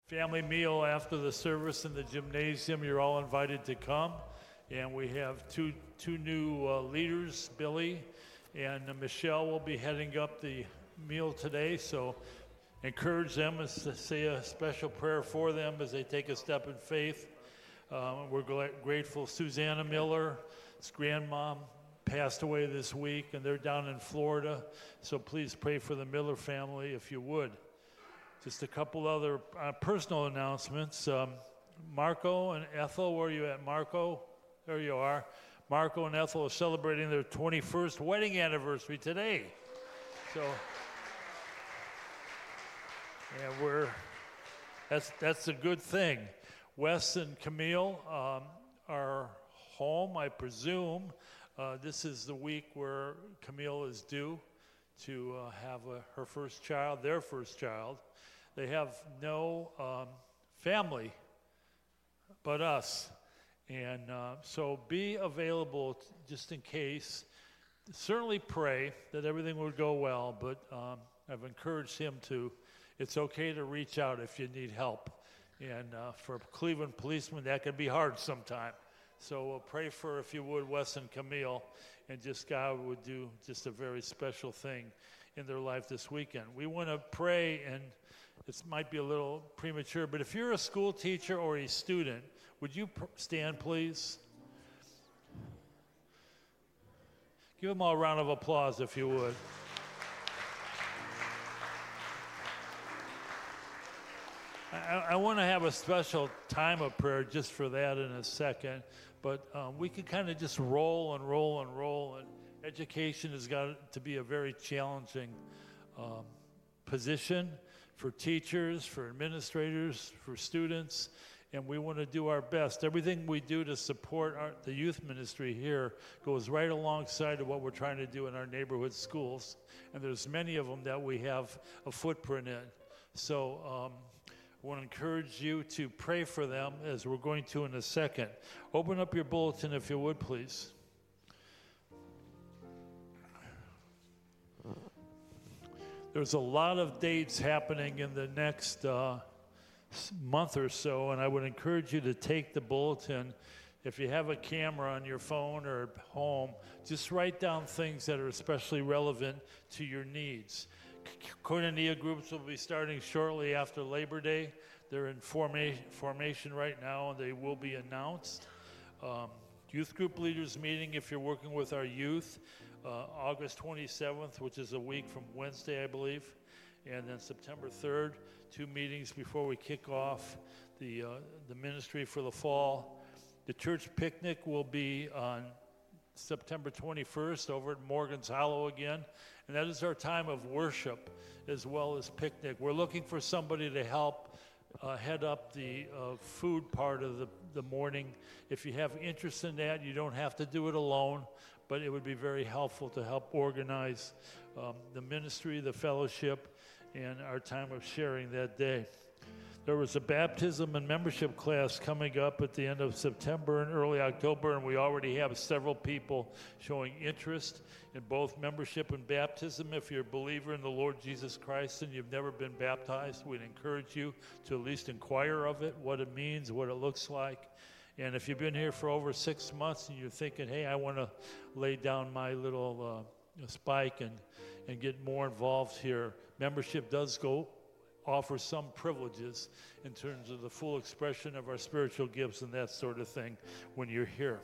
family meal after the service in the gymnasium. You're all invited to come. And we have two new leaders, Billy and Michelle will be heading up the meal today. So encourage them to say a special prayer for them as they take a step in faith. We're grateful. Susanna Miller, his grandmom, passed away this week, and they're down in Florida. So please pray for the Miller family if you would. Just a couple other personal announcements. Marco and Ethel, where are you at, Marco? There you are. Marco and Ethel are celebrating their 21st wedding anniversary today. So, yeah, that's a good thing. Wes and Camille are home, I presume. This is the week where Camille is due to have her first child, their first child. They have no family but us. And so be available just in case. Certainly pray that everything would go well, but I've encouraged him it's okay to reach out if you need help. And for Cleveland policemen, that can be hard sometime. So we'll pray for, if you would, Wes and Camille, and just God would do just a very special thing in their life this weekend. We want to pray, and it might be a little premature, but if you're a school teacher or a student, would you stand, please? Give them all a round of applause, if you would. I want to have a special time of prayer just for that in a second, but we can kind of just roll and roll and roll, and education has got to be a very challenging position for teachers, for administrators, for students, and we want to do our best. Everything we do to support the youth ministry here goes right alongside of what we're trying to do in our neighborhood schools, and there's many of them that we have a footprint in. So I want to encourage you to pray for them as we're going to in a second. Open up your bulletin if you would, please. There's a lot of dates happening in the next month or so, and I would encourage you to take the bulletin. If you have a camera on your phone or at home, just write down things that are especially relevant to your needs. Koinonia groups will be starting shortly after Labor Day. They're in formation right now, and they will be announced. Youth group leaders meeting, if you're working with our youth, August 27th, which is a week from Wednesday, I believe, and then September 3rd, 2 meetings before we kick off the ministry for the fall. The church picnic will be on September 21st over at Morgan's Hollow again, and that is our time of worship as well as picnic. We're looking for somebody to help head up the food part of the morning. If you have interest in that, you don't have to do it alone, but it would be very helpful to help organize the ministry, the fellowship, and our time of sharing that day. There was a baptism and membership class coming up at the end of September and early October, and we already have several people showing interest in both membership and baptism. If you're a believer in the Lord Jesus Christ and you've never been baptized, we'd encourage you to at least inquire of it, what it means, what it looks like. And if you've been here for over 6 months and you're thinking, hey, I want to lay down my little spike and get more involved here, membership does offer some privileges in terms of the full expression of our spiritual gifts and that sort of thing when you're here.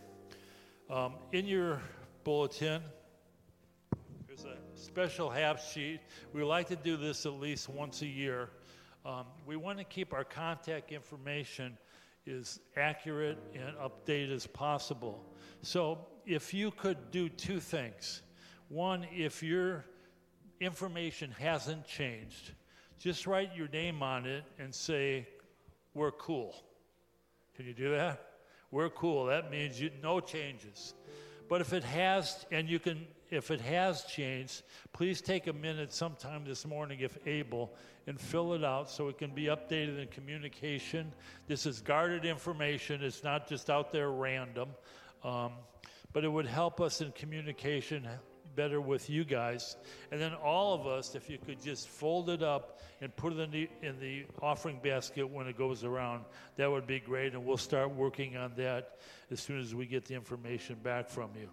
In your bulletin, there's a special half sheet. We like to do this at least once a year. We want to keep our contact information as accurate and updated as possible. So if you could do 2 things. One, if your information hasn't changed, just write your name on it and say, we're cool. Can you do that? We're cool. That means no changes. But if it has, if it has changed, please take a minute sometime this morning, if able, and fill it out so it can be updated in communication. This is guarded information. It's not just out there random. But it would help us in communication better with you guys. And then all of us, if you could just fold it up and put it in the offering basket when it goes around, that would be great. And we'll start working on that as soon as we get the information back from you.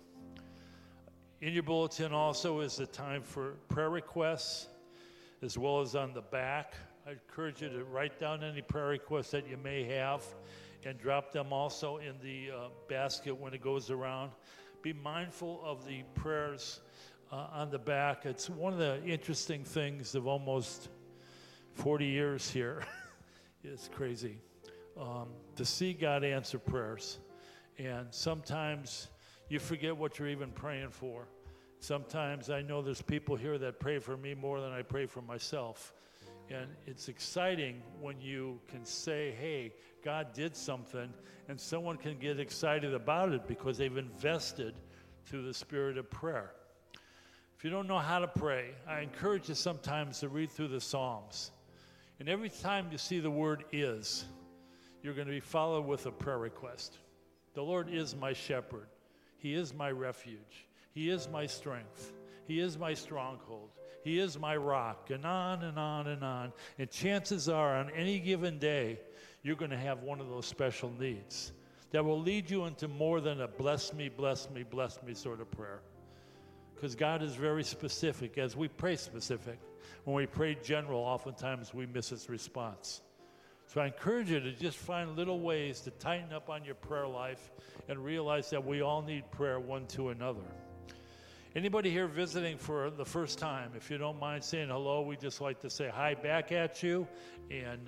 In your bulletin also is the time for prayer requests, as well as on the back. I encourage you to write down any prayer requests that you may have and drop them also in the basket when it goes around. Be mindful of the prayers on the back. It's one of the interesting things of almost 40 years here. It's crazy to see God answer prayers. And sometimes you forget what you're even praying for. Sometimes I know there's people here that pray for me more than I pray for myself. And it's exciting when you can say, hey, God did something, and someone can get excited about it because they've invested through the spirit of prayer. If you don't know how to pray, I encourage you sometimes to read through the Psalms. And every time you see the word is, you're going to be followed with a prayer request. The Lord is my shepherd. He is my refuge. He is my strength. He is my stronghold. He is my rock, and on and on and on. And chances are, on any given day, you're going to have one of those special needs that will lead you into more than a bless me, bless me, bless me sort of prayer. Because God is very specific as we pray specific. When we pray general, oftentimes we miss its response. So I encourage you to just find little ways to tighten up on your prayer life and realize that we all need prayer one to another. Anybody here visiting for the first time? If you don't mind saying hello, we just like to say hi back at you, and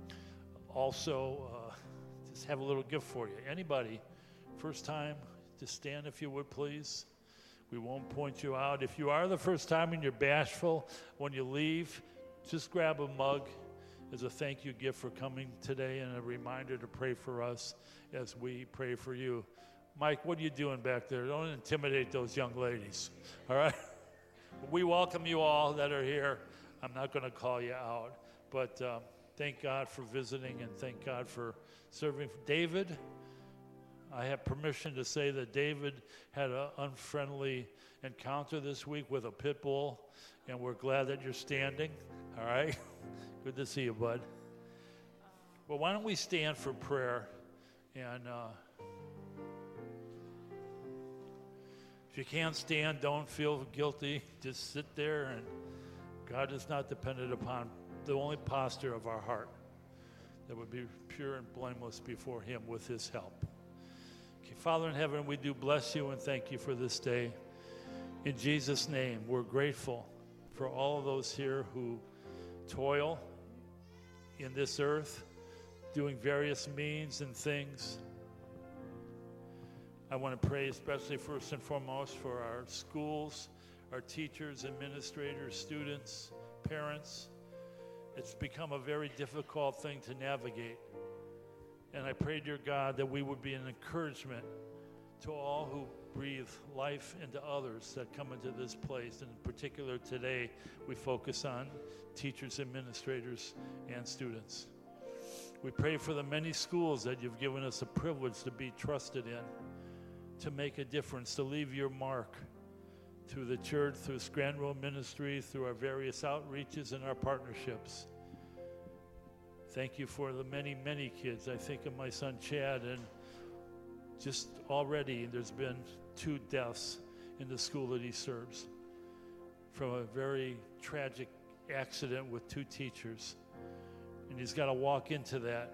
also just have a little gift for you. Anybody, first time, just stand if you would, please. We won't point you out. If you are the first time and you're bashful, when you leave, just grab a mug as a thank you gift for coming today and a reminder to pray for us as we pray for you. Mike, what are you doing back there? Don't intimidate those young ladies, all right? We welcome you all that are here. I'm not going to call you out, but thank God for visiting and thank God for serving. David, I have permission to say that David had an unfriendly encounter this week with a pit bull, and we're glad that you're standing, all right? Good to see you, bud. Well, why don't we stand for prayer, and if you can't stand, don't feel guilty. Just sit there, and God is not dependent upon the only posture of our heart that would be pure and blameless before him with his help. Okay, Father in heaven, we do bless you and thank you for this day. In Jesus' name, we're grateful for all of those here who toil in this earth, doing various means and things. I want to pray especially first and foremost for our schools, our teachers, administrators, students, parents. It's become a very difficult thing to navigate. And I pray, dear God, that we would be an encouragement to all who breathe life into others that come into this place. And in particular today, we focus on teachers, administrators, and students. We pray for the many schools that you've given us a privilege to be trusted in, to make a difference, to leave your mark through the church, through Scranton Road Ministry, through our various outreaches and our partnerships. Thank you for the many, many kids. I think of my son Chad, and just already there's been 2 deaths in the school that he serves from a very tragic accident with 2 teachers. And he's got to walk into that.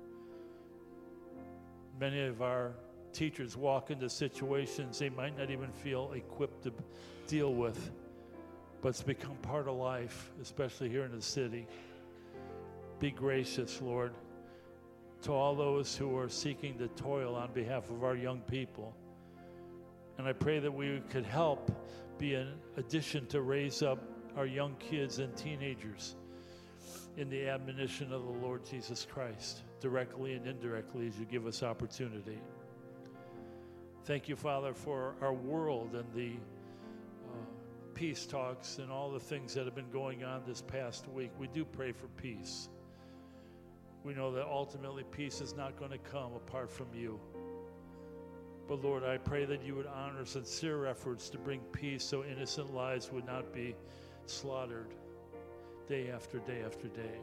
Many of our teachers walk into situations they might not even feel equipped to deal with, but it's become part of life, especially here in the city. Be gracious, Lord, to all those who are seeking to toil on behalf of our young people. And I pray that we could help be an addition to raise up our young kids and teenagers in the admonition of the Lord Jesus Christ, directly and indirectly as you give us opportunity. Thank you, Father, for our world and the peace talks and all the things that have been going on this past week. We do pray for peace. We know that ultimately peace is not going to come apart from you. But Lord, I pray that you would honor sincere efforts to bring peace so innocent lives would not be slaughtered day after day after day.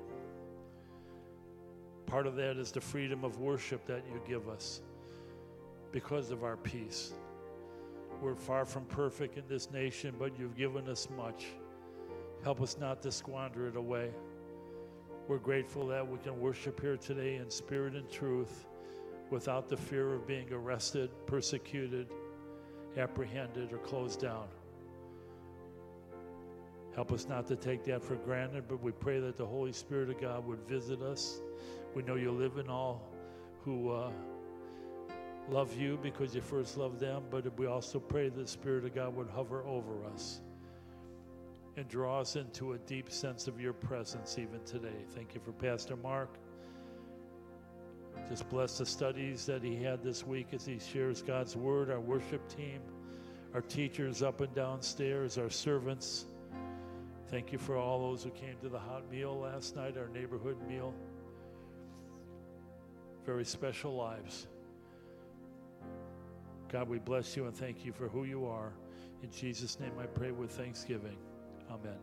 Part of that is the freedom of worship that you give us because of our peace. We're far from perfect in this nation, but you've given us much. Help us not to squander it away. We're grateful that we can worship here today in spirit and truth without the fear of being arrested, persecuted, apprehended, or closed down. Help us not to take that for granted, but we pray that the Holy Spirit of God would visit us. We know you live in all who love you because you first loved them, but we also pray that the Spirit of God would hover over us and draw us into a deep sense of your presence even today. Thank you for Pastor Mark. Just bless the studies that he had this week as he shares God's word, our worship team, our teachers up and downstairs, our servants. Thank you for all those who came to the hot meal last night, our neighborhood meal. Very special lives. God, we bless you and thank you for who you are. In Jesus' name I pray with thanksgiving. Amen.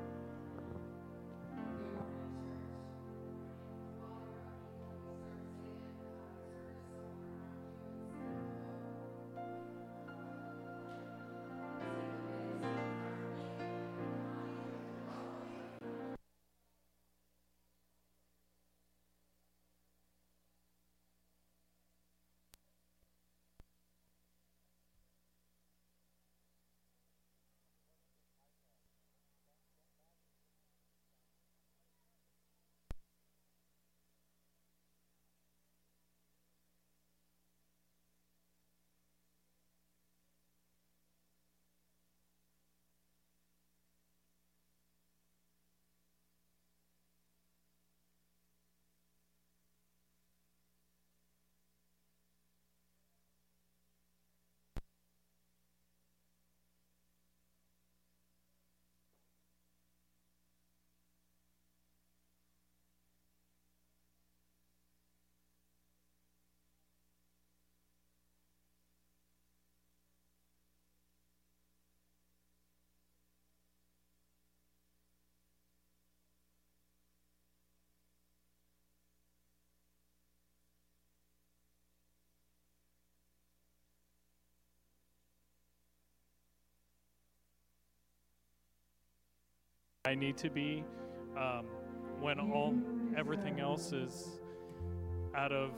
I need to be when everything else is out of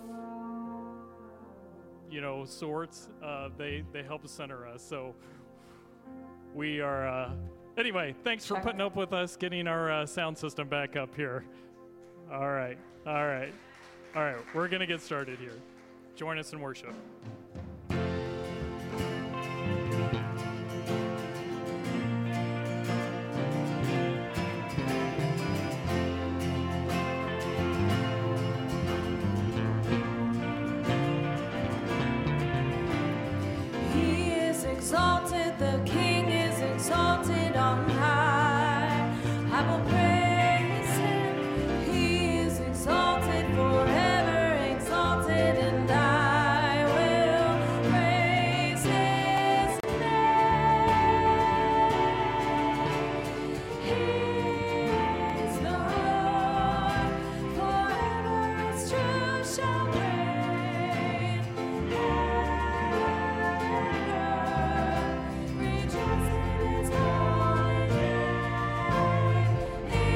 sorts. They help center us. So we are anyway, thanks for putting up with us getting our sound system back up here. All right, we're gonna get started here. Join us in worship. Exalted, the King is exalted on high. I will praise him. He is exalted, forever exalted, and I will praise his name. He is the Lord, forever his truth shall reign. Rejoice in his holy name.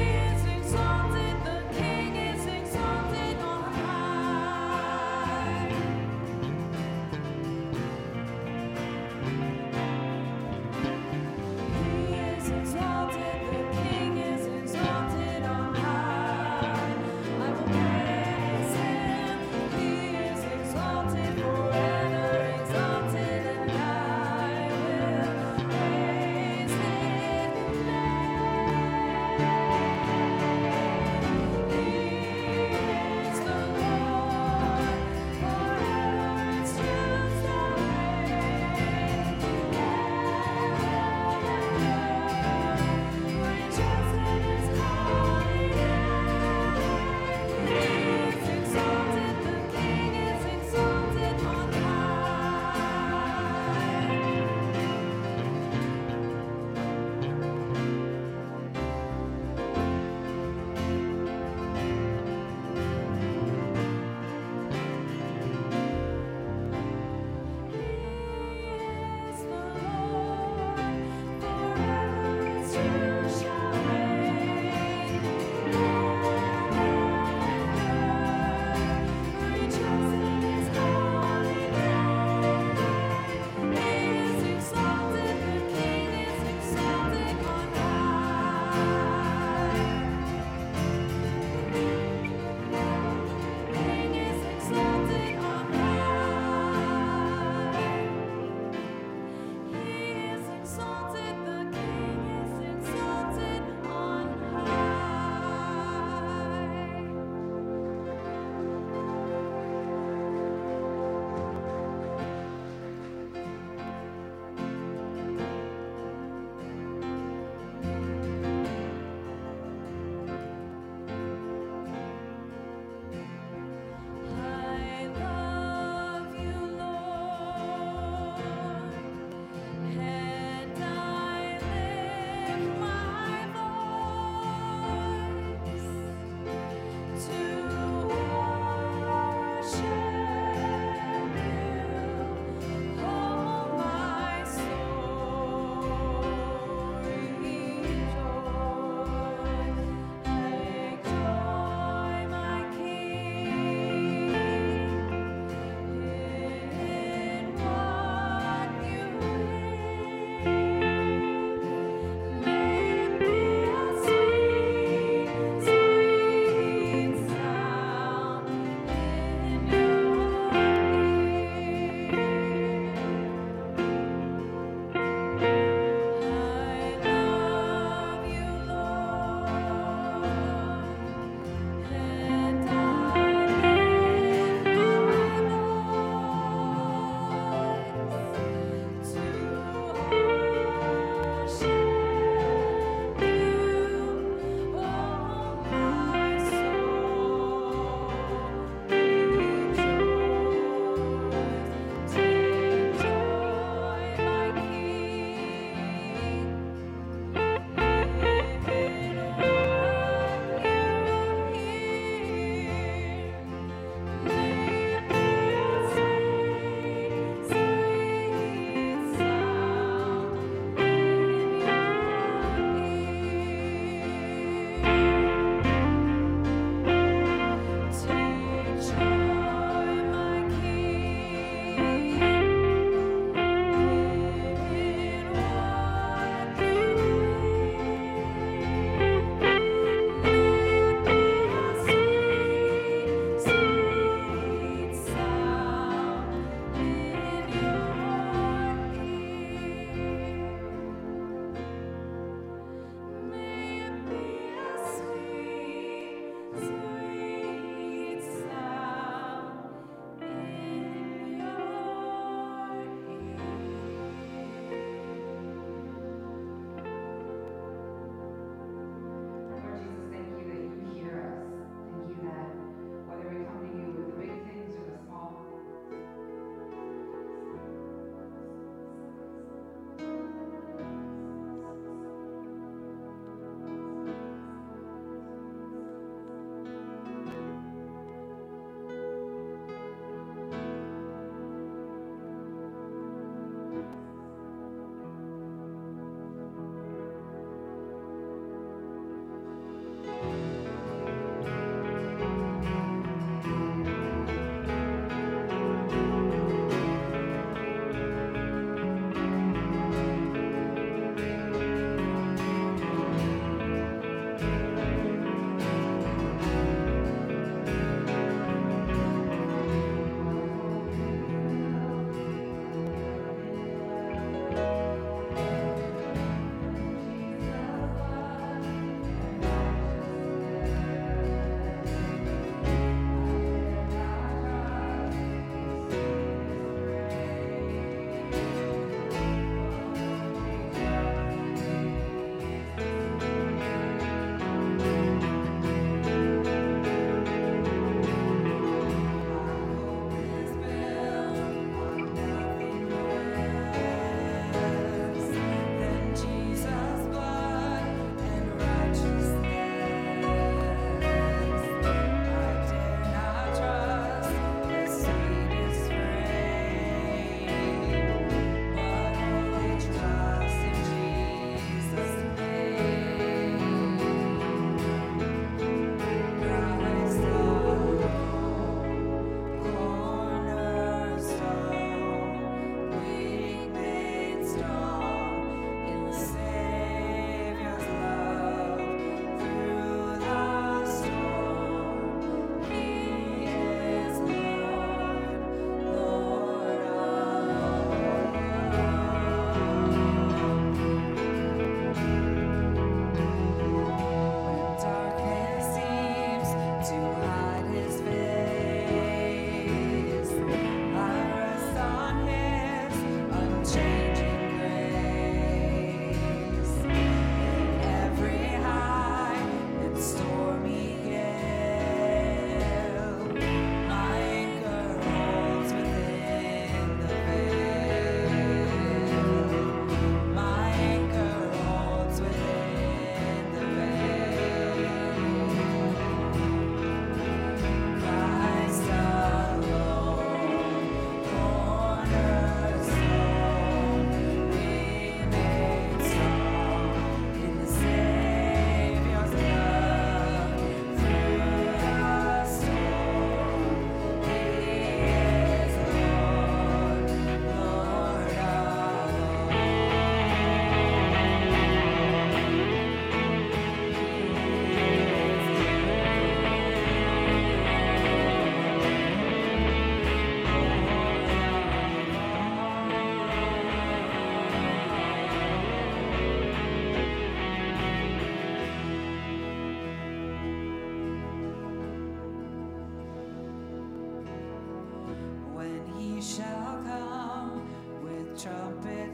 shall come with trumpet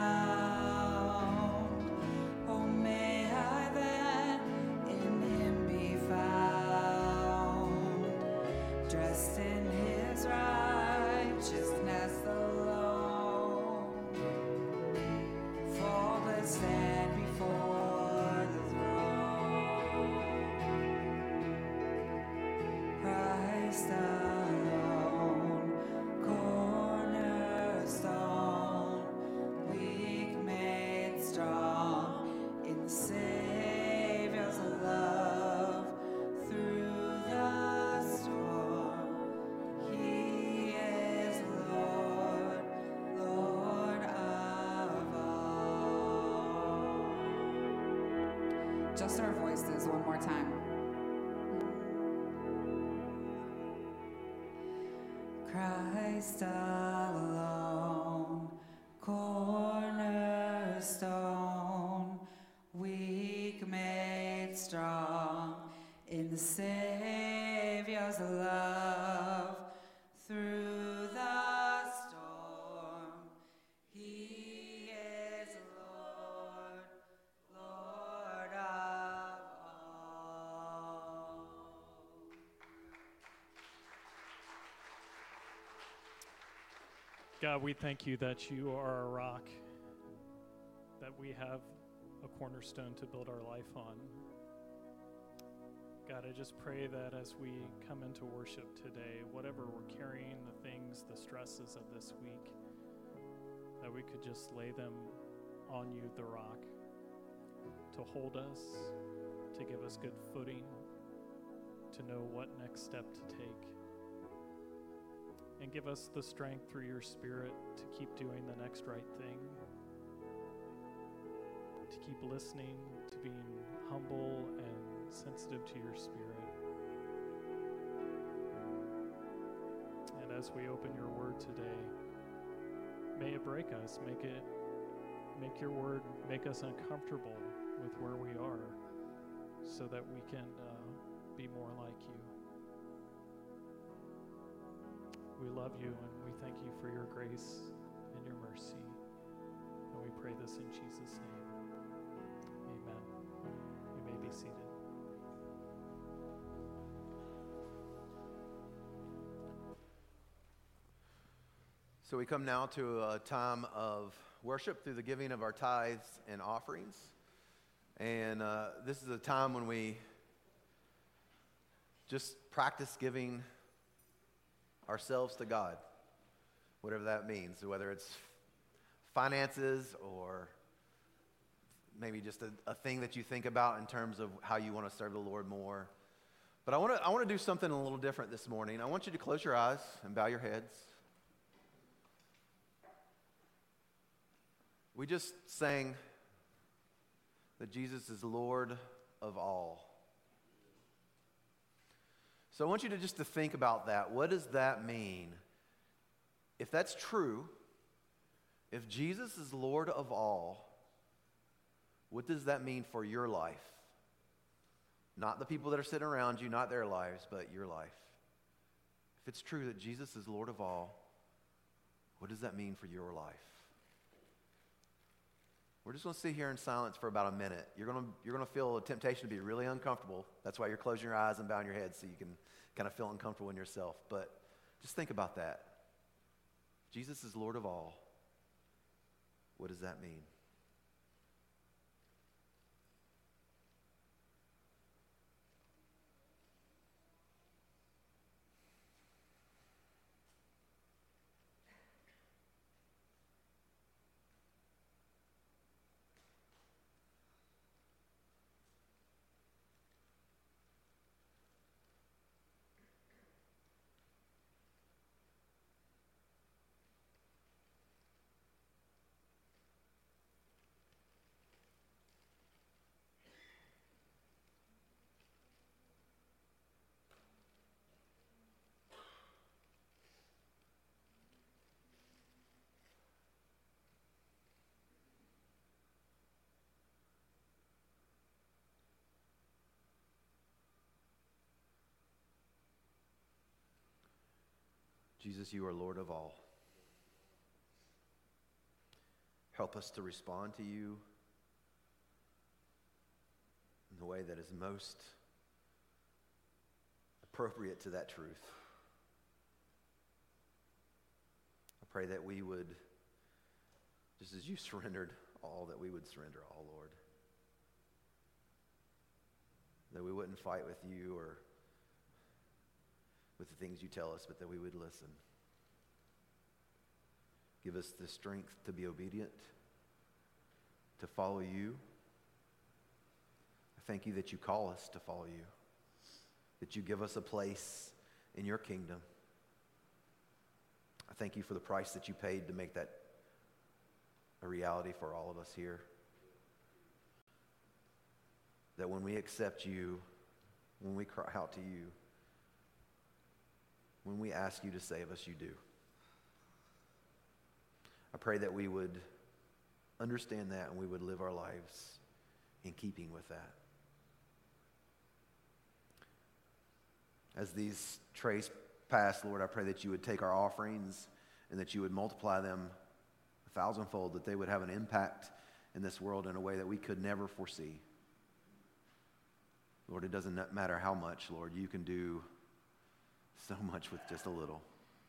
sound. Oh, may I then in him be found, dressed in his righteousness alone, faultless stand before the throne. Christ alone, cornerstone, weak made strong in the Savior's love. Through the storm, he is Lord, Lord of all. Just our voices one more time. Christ alone, cornerstone, weak made strong in the Savior's love. Through the storm, he is Lord, Lord of all. God, we thank you that you are a rock, that we have a cornerstone to build our life on. God, I just pray that as we come into worship today, whatever we're carrying, the things, the stresses of this week, that we could just lay them on you, the rock, to hold us, to give us good footing, to know what next step to take. And give us the strength through your Spirit to keep doing the next right thing, to keep listening, to being humble and sensitive to your Spirit. And as we open your word today, may it break us, make your word make us uncomfortable with where we are, so that we can be more like you. We love you and we thank you for your grace and your mercy. And we pray this in Jesus' name. Amen. You may be seated. So we come now to a time of worship through the giving of our tithes and offerings. And this is a time when we just practice giving ourselves to God, whatever that means, whether it's finances or maybe just a thing that you think about in terms of how you want to serve the Lord more. But I want to do something a little different this morning. I want you to close your eyes and bow your heads. We just sang that Jesus is Lord of all. So I want you to just to think about that. What does that mean? If that's true, if Jesus is Lord of all, what does that mean for your life? Not the people that are sitting around you, not their lives, but your life. If it's true that Jesus is Lord of all, what does that mean for your life? We're just going to sit here in silence for about a minute. You're going to feel a temptation to be really uncomfortable. That's why you're closing your eyes and bowing your head, so you can kind of feel uncomfortable in yourself. But just think about that. Jesus is Lord of all. What does that mean? Jesus, you are Lord of all. Help us to respond to you in the way that is most appropriate to that truth. I pray that we would, just as you surrendered all, that we would surrender all, Lord. That we wouldn't fight with you or with the things you tell us, but that we would listen. Give us the strength to be obedient, to follow you. I thank you that you call us to follow you, that you give us a place in your kingdom. I thank you for the price that you paid to make that a reality for all of us here. That when we accept you, when we cry out to you, when we ask you to save us, you do. I pray that we would understand that and we would live our lives in keeping with that. As these trays pass, Lord, I pray that you would take our offerings and that you would multiply them 1,000-fold, that they would have an impact in this world in a way that we could never foresee. Lord, it doesn't matter how much, Lord, you can do so much with just a little.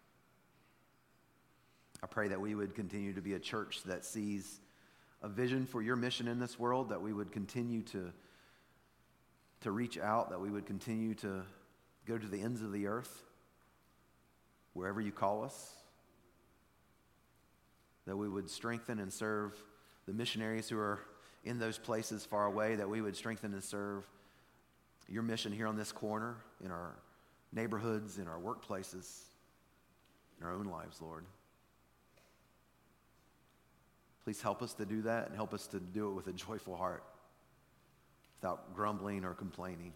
I pray that we would continue to be a church that sees a vision for your mission in this world, that we would continue to reach out, that we would continue to go to the ends of the earth, wherever you call us, that we would strengthen and serve the missionaries who are in those places far away, that we would strengthen and serve your mission here on this corner, in our neighborhoods, in our workplaces, in our own lives, Lord. Please help us to do that and help us to do it with a joyful heart, without grumbling or complaining.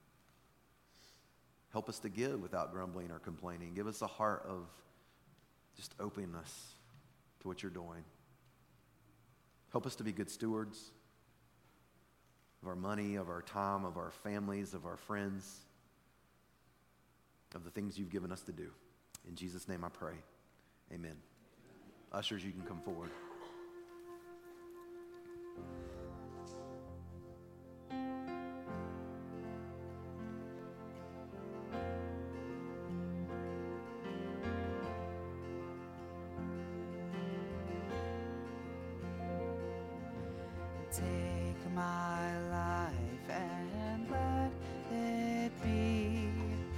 Help us to give without grumbling or complaining. Give us a heart of just openness to what you're doing. Help us to be good stewards of our money, of our time, of our families, of our friends, of the things you've given us to do. In Jesus' name I pray. Amen. Ushers, you can come forward. Take my life and let it be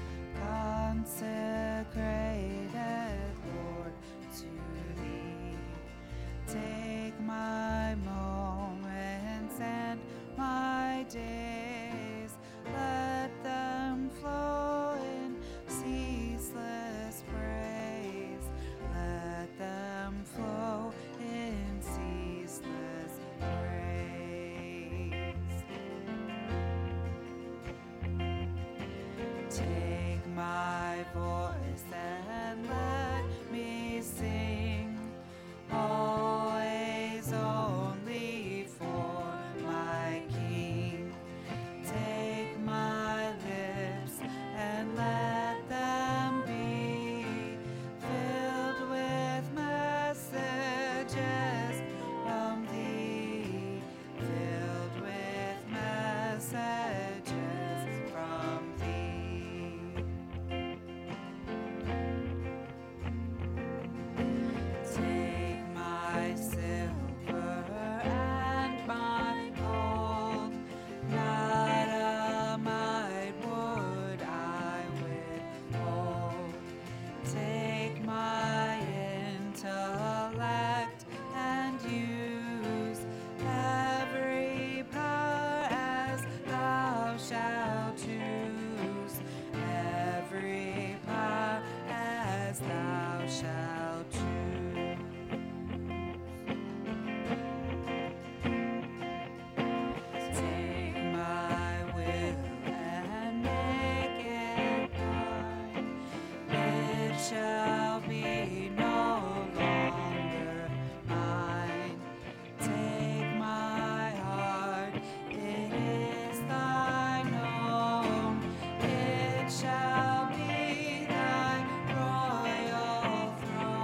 consecrated, Lord, to thee. Take my moments and my days, let them flow in ceaseless praise. Let them flow in ceaseless praise. Take my voice and let me sing, always only for my King. Take my lips and let them be filled with messages from thee, filled with messages from thee. Take my silver and my gold, not a mite would I withhold. Take my intellect and use every power as thou shalt choose, every power as thou shalt choose. Take my will and make it thine. It shall be no longer mine. Take my heart, it is thine own. It shall be thy royal throne.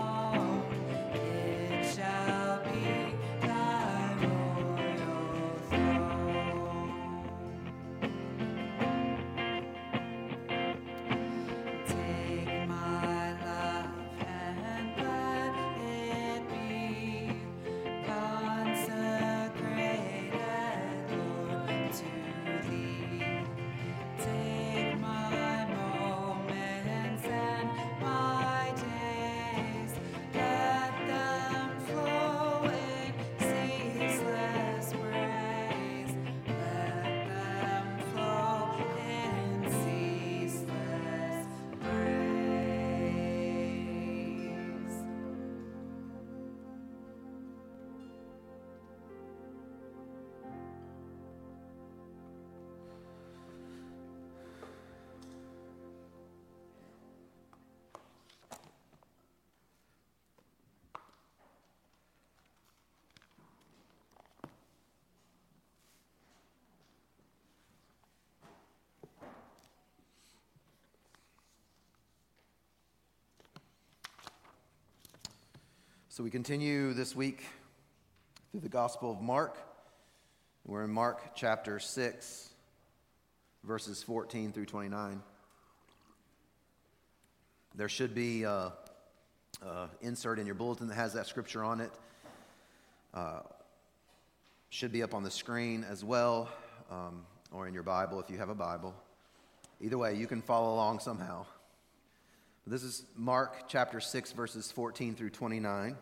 So we continue this week through the Gospel of Mark. We're in Mark chapter 6, verses 14 through 29. There should be an insert in your bulletin that has that scripture on it. Should be up on the screen as well, or in your Bible if you have a Bible. Either way, you can follow along somehow. This is Mark chapter 6, verses 14 through 29.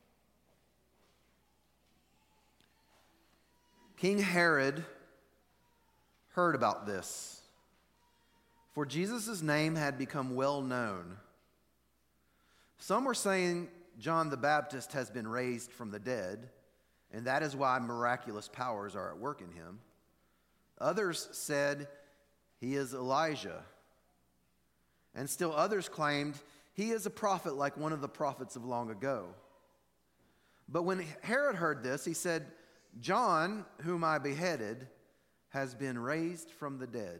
King Herod heard about this, for Jesus' name had become well known. Some were saying John the Baptist has been raised from the dead, and that is why miraculous powers are at work in him. Others said he is Elijah. And still others claimed he is a prophet like one of the prophets of long ago. But when Herod heard this, he said, John, whom I beheaded, has been raised from the dead.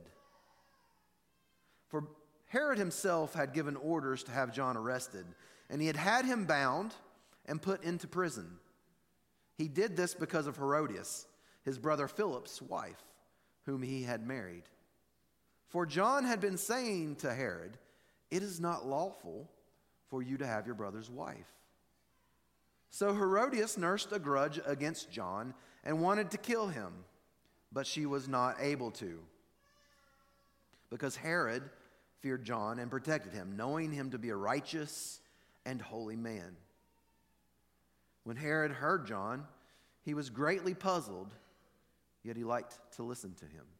For Herod himself had given orders to have John arrested, and he had him bound and put into prison. He did this because of Herodias, his brother Philip's wife, whom he had married. For John had been saying to Herod, it is not lawful for you to have your brother's wife. So Herodias nursed a grudge against John and wanted to kill him, but she was not able to, because Herod feared John and protected him, knowing him to be a righteous and holy man. When Herod heard John, he was greatly puzzled, yet he liked to listen to him.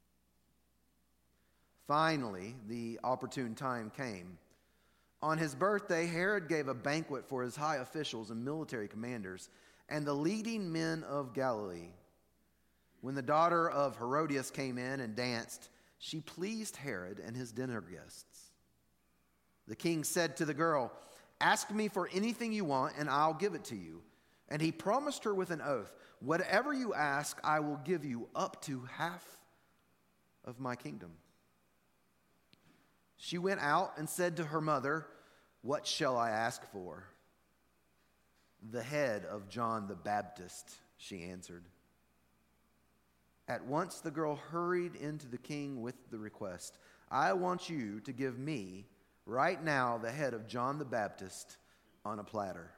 Finally, the opportune time came. On his birthday, Herod gave a banquet for his high officials and military commanders and the leading men of Galilee. When the daughter of Herodias came in and danced, she pleased Herod and his dinner guests. The king said to the girl, ask me for anything you want, and I'll give it to you. And he promised her with an oath, whatever you ask, I will give you up to half of my kingdom. She went out and said to her mother, what shall I ask for? The head of John the Baptist, she answered. At once the girl hurried into the king with the request, I want you to give me right now the head of John the Baptist on a platter.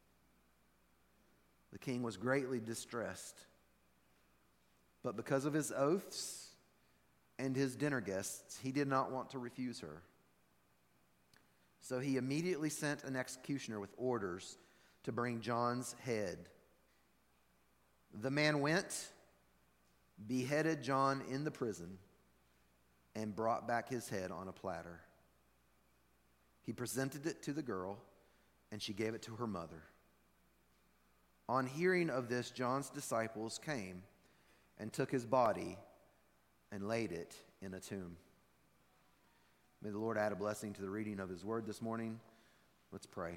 The king was greatly distressed, but because of his oaths and his dinner guests, he did not want to refuse her. So he immediately sent an executioner with orders to bring John's head. The man went, beheaded John in the prison, and brought back his head on a platter. He presented it to the girl, and she gave it to her mother. On hearing of this, John's disciples came and took his body and laid it in a tomb. May the Lord add a blessing to the reading of his word this morning. Let's pray.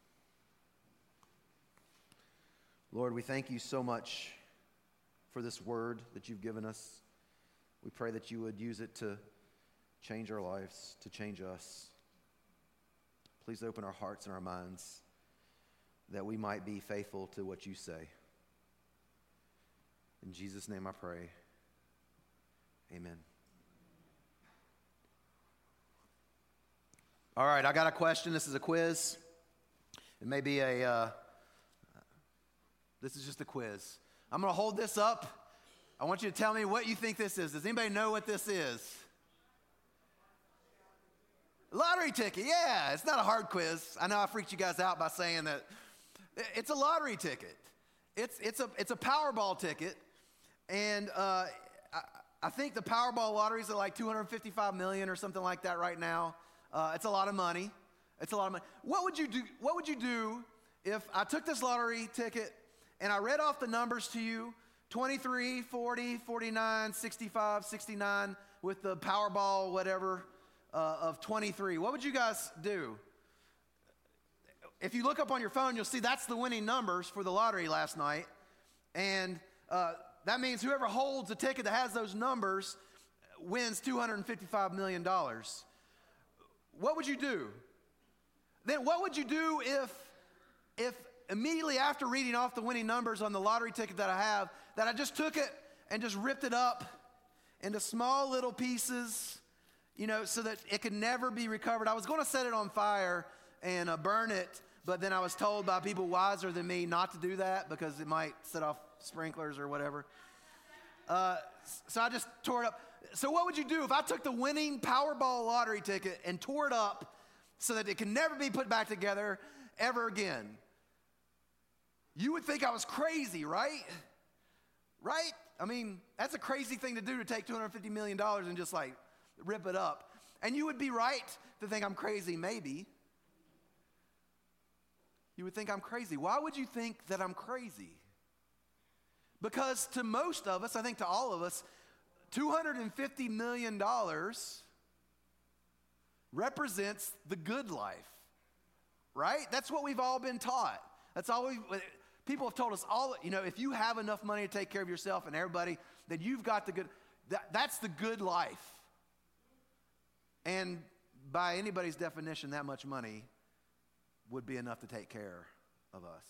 Lord, we thank you so much for this word that you've given us. We pray that you would use it to change our lives, to change us. Please open our hearts and our minds that we might be faithful to what you say. In Jesus' name I pray. Amen. All right, I got a question. This is a quiz. It may be this is just a quiz. I'm going to hold this up. I want you to tell me what you think this is. Does anybody know what this is? Lottery ticket, yeah. It's not a hard quiz. I know I freaked you guys out by saying that. It's a lottery ticket. It's a Powerball ticket. And I think the Powerball lotteries are like $255 million or something like that right now. It's a lot of money. It's a lot of money. What would you do? What would you do if I took this lottery ticket and I read off the numbers to you, 23, 40, 49, 65, 69, with the Powerball whatever of 23? What would you guys do? If you look up on your phone, you'll see that's the winning numbers for the lottery last night. And that means whoever holds a ticket that has those numbers wins $255 million. What would you do? Then what would you do if immediately after reading off the winning numbers on the lottery ticket that I have, that I just took it and just ripped it up into small little pieces, so that it could never be recovered. I was going to set it on fire and burn it, but then I was told by people wiser than me not to do that because it might set off sprinklers or whatever. So I just tore it up. So what would you do if I took the winning Powerball lottery ticket and tore it up so that it can never be put back together ever again? You would think I was crazy, right? Right? I mean, that's a crazy thing to do, to take $250 million and just like rip it up. And you would be right to think I'm crazy, maybe. You would think I'm crazy. Why would you think that I'm crazy? Because to most of us, I think to all of us, $250 million represents the good life, right? That's what we've all been taught. That's all people have told us all, if you have enough money to take care of yourself and everybody, then you've got the good, that's the good life. And by anybody's definition, that much money would be enough to take care of us.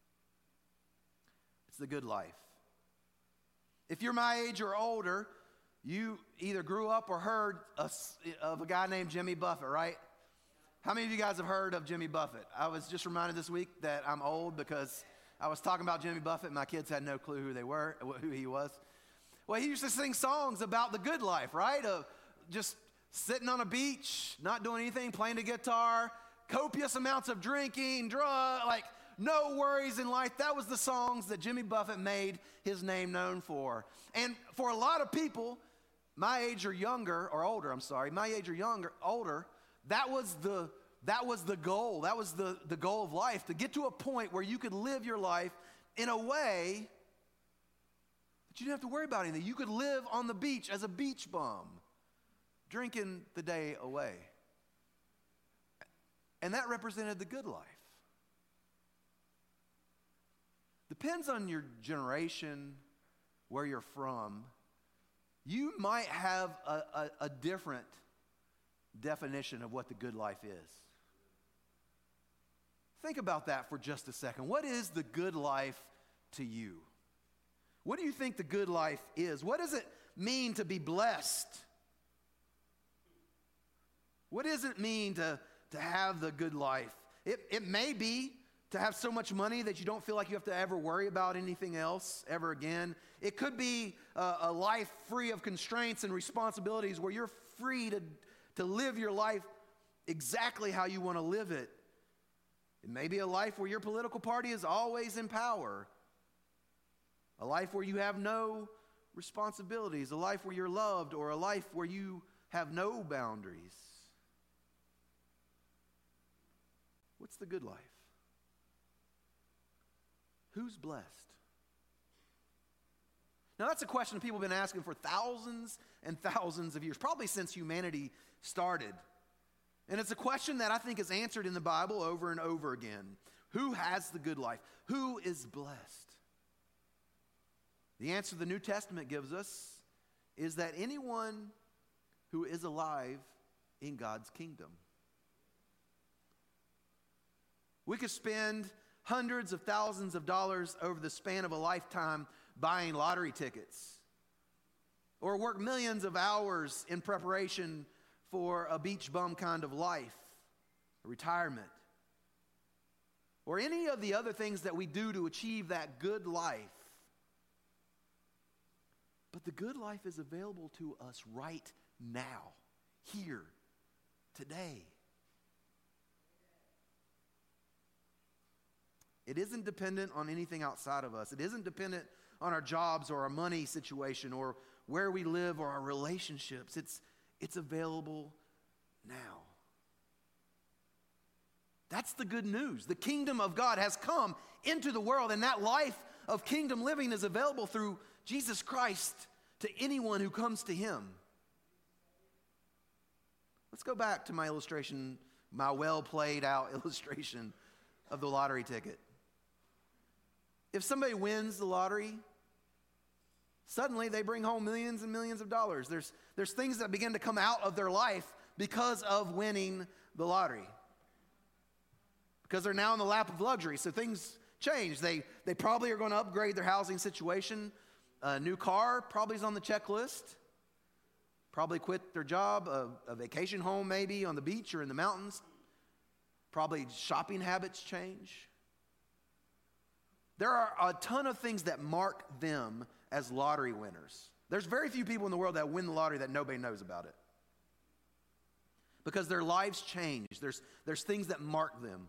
It's the good life. If you're my age or older, you either grew up or heard of a guy named Jimmy Buffett, right? How many of you guys have heard of Jimmy Buffett? I was just reminded this week that I'm old because I was talking about Jimmy Buffett and my kids had no clue who he was. Well, he used to sing songs about the good life, right? Of just sitting on a beach, not doing anything, playing the guitar, copious amounts of drinking, like no worries in life. That was the songs that Jimmy Buffett made his name known for. And for a lot of people, my age or younger, or older, my age or younger, older, that was the goal. That was the goal of life, to get to a point where you could live your life in a way that you didn't have to worry about anything. You could live on the beach as a beach bum, drinking the day away. And that represented the good life. Depends on your generation, where you're from. You might have a different definition of what the good life is. Think about that for just a second. What is the good life to you? What do you think the good life is? What does it mean to be blessed? What does it mean to have the good life? It may be to have so much money that you don't feel like you have to ever worry about anything else ever again. It could be a life free of constraints and responsibilities where you're free to live your life exactly how you want to live it. It may be a life where your political party is always in power. A life where you have no responsibilities. A life where you're loved, or a life where you have no boundaries. What's the good life? Who's blessed? Now, that's a question people have been asking for thousands and thousands of years, probably since humanity started. And it's a question that I think is answered in the Bible over and over again. Who has the good life? Who is blessed? The answer the New Testament gives us is that anyone who is alive in God's kingdom. We could spend hundreds of thousands of dollars over the span of a lifetime buying lottery tickets, or work millions of hours in preparation for a beach bum kind of life, a retirement, or any of the other things that we do to achieve that good life. But the good life is available to us right now, here, today. It isn't dependent on anything outside of us. It isn't dependent on our jobs or our money situation or where we live or our relationships. It's available now. That's the good news. The kingdom of God has come into the world, and that life of kingdom living is available through Jesus Christ to anyone who comes to him. Let's go back to my illustration, my well played out illustration of the lottery ticket. If somebody wins the lottery, suddenly they bring home millions and millions of dollars. There's things that begin to come out of their life because of winning the lottery. Because they're now in the lap of luxury. So things change. They probably are going to upgrade their housing situation. A new car probably is on the checklist. Probably quit their job, a vacation home maybe on the beach or in the mountains. Probably shopping habits change. There are a ton of things that mark them as lottery winners. There's very few people in the world that win the lottery that nobody knows about it. Because their lives change. There's things that mark them.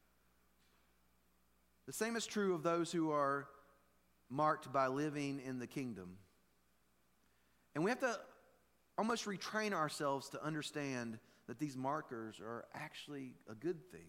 The same is true of those who are marked by living in the kingdom. And we have to almost retrain ourselves to understand that these markers are actually a good thing.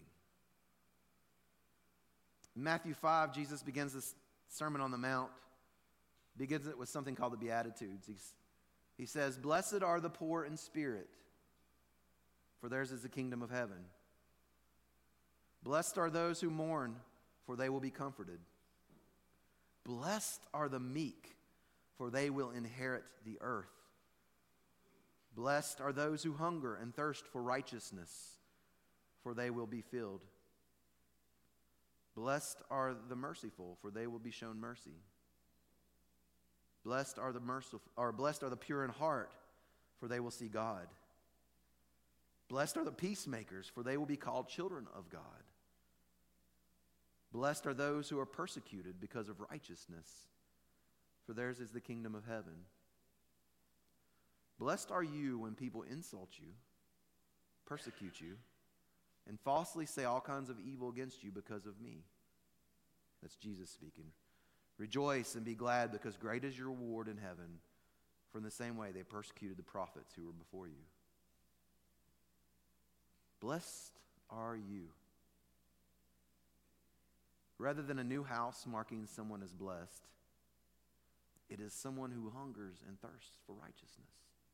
In Matthew 5, Jesus begins this Sermon on the Mount. Begins it with something called the Beatitudes. He says, "Blessed are the poor in spirit, for theirs is the kingdom of heaven. Blessed are those who mourn, for they will be comforted. Blessed are the meek, for they will inherit the earth. Blessed are those who hunger and thirst for righteousness, for they will be filled. Blessed are the merciful, for they will be shown mercy. Blessed are the pure in heart, for they will see God. Blessed are the peacemakers, for they will be called children of God. Blessed are those who are persecuted because of righteousness, for theirs is the kingdom of heaven. Blessed are you when people insult you, persecute you, and falsely say all kinds of evil against you because of me." That's Jesus speaking. "Rejoice and be glad, because great is your reward in heaven. For in the same way they persecuted the prophets who were before you." Blessed are you. Rather than a new house marking someone as blessed, it is someone who hungers and thirsts for righteousness.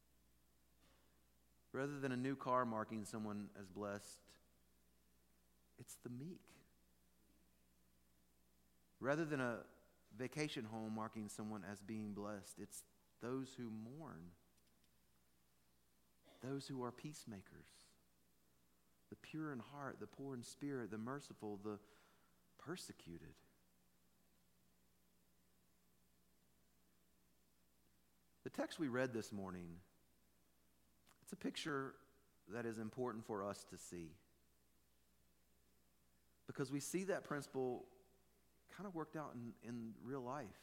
Rather than a new car marking someone as blessed, it's the meek. Rather than a vacation home marking someone as being blessed, it's those who mourn, those who are peacemakers, the pure in heart, the poor in spirit, the merciful, the persecuted. The text we read this morning, it's a picture that is important for us to see, because we see that principle kind of worked out in real life.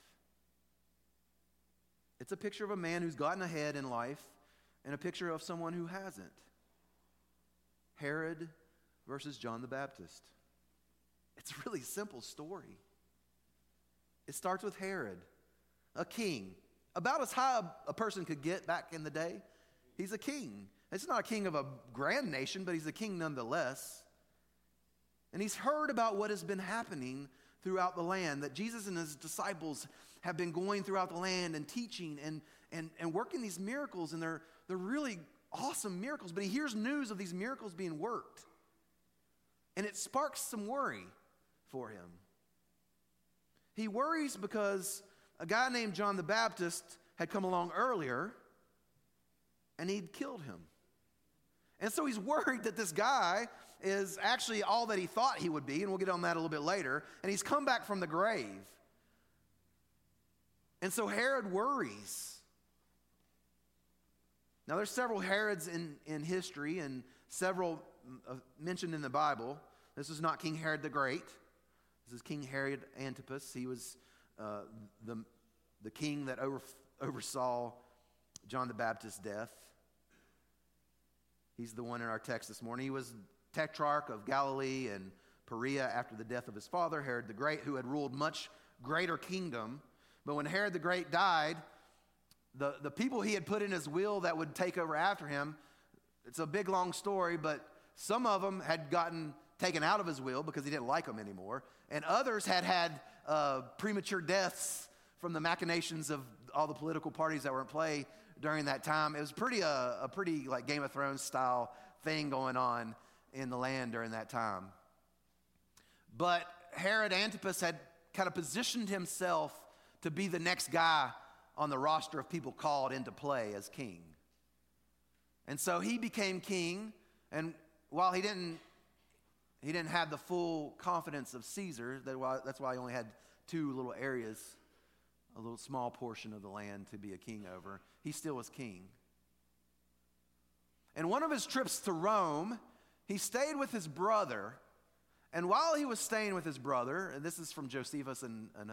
It's a picture of a man who's gotten ahead in life and a picture of someone who hasn't. Herod versus John the Baptist. It's a really simple story. It starts with Herod, a king, about as high a person could get back in the day. He's a king. It's not a king of a grand nation, but he's a king nonetheless. And he's heard about what has been happening throughout the land, that Jesus and his disciples have been going throughout the land and teaching and working these miracles, and they're really awesome miracles. But he hears news of these miracles being worked, and it sparks some worry for him. He worries because a guy named John the Baptist had come along earlier, and he'd killed him. And so he's worried that this guy is actually all that he thought he would be, and we'll get on that a little bit later, and he's come back from the grave. And so Herod worries. Now there's several Herods in history, and several mentioned in the Bible. This is not King Herod the Great. This is King Herod Antipas. He was the king that oversaw John the Baptist's death. He's the one in our text this morning. He was tetrarch of Galilee and Perea after the death of his father, Herod the Great, who had ruled much greater kingdom. But when Herod the Great died, the people he had put in his will that would take over after him, it's a big, long story, but some of them had gotten taken out of his will because he didn't like them anymore. And others had premature deaths from the machinations of all the political parties that were in play during that time. It was a pretty like Game of Thrones style thing going on in the land during that time. But Herod Antipas had kind of positioned himself to be the next guy on the roster of people called into play as king. And so he became king, and while he didn't He didn't have the full confidence of Caesar. That's why he only had 2 little areas, a little small portion of the land to be a king over. He still was king. And one of his trips to Rome, he stayed with his brother. And while he was staying with his brother, and this is from Josephus, a